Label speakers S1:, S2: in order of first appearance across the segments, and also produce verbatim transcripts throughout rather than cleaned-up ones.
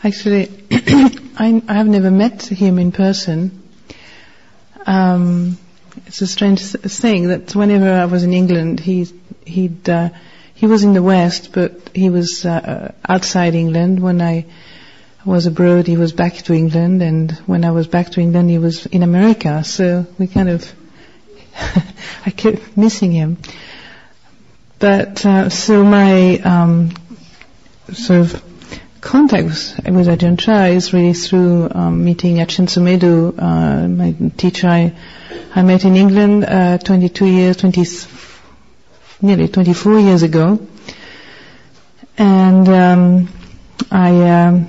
S1: Actually, I, I have never met him in person. Um, it's a strange thing that whenever I was in England, he he'd uh, he was in the West, but he was uh, outside England. When I was abroad, he was back to England, and when I was back to England, he was in America. So we kind of I kept missing him. But uh, so my um, sort of contact with, with Ajahn Chah is really through um, meeting Ajahn Sumedho, uh, my teacher I, I met in England uh, twenty-two years, twenty, nearly twenty-four years ago. And um, I um,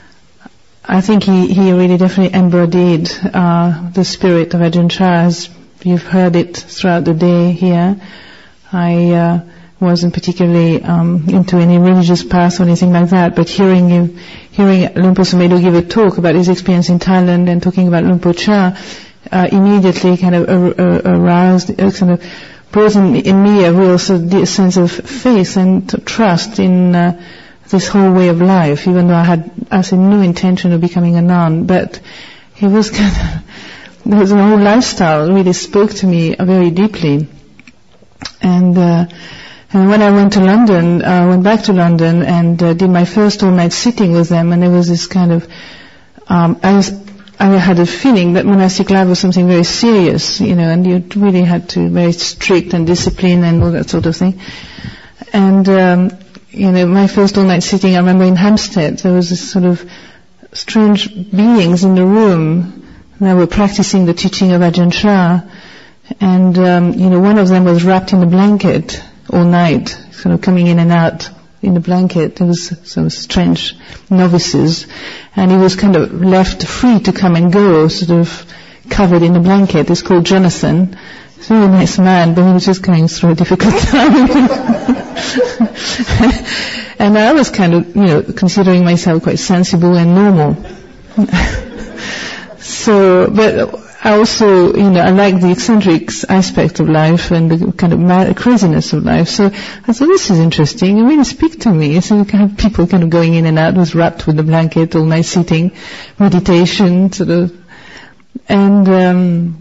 S1: I think he, he really definitely embodied uh, the spirit of Ajahn Chah, as you've heard it throughout the day here. I uh, wasn't particularly um, into any religious path or anything like that, but hearing him, hearing Lumpur Sumedho give a talk about his experience in Thailand and talking about Lumpur Cha, uh, immediately kind of uh, uh, aroused, uh, kind of brought in, in me a real sort of sense of faith and trust in uh, this whole way of life, even though I had, I said, no intention of becoming a nun, but he was kind of, the whole lifestyle really spoke to me very deeply. And, uh, And when I went to London, I uh, went back to London and uh, did my first all-night sitting with them, and there was this kind of, um, I was, I had a feeling that monastic life was something very serious, you know, and you really had to be very strict and disciplined and all that sort of thing. And, um, you know, my first all-night sitting, I remember in Hampstead, there was this sort of strange beings in the room that were practicing the teaching of Ajahn Chah, and, um, you know, one of them was wrapped in a blanket all night, sort of coming in and out in the blanket. There was some strange novices, and he was kind of left free to come and go, sort of covered in a blanket. He's called Jonathan. He's a very nice man, but he was just going through a difficult time. And I was kind of, you know, considering myself quite sensible and normal. So, but I also, you know, I like the eccentric aspect of life and the kind of mad craziness of life. So I thought, this is interesting. It really speak to me. So you can have people kind of going in and out, was wrapped with the blanket, all night sitting, meditation, sort of, and um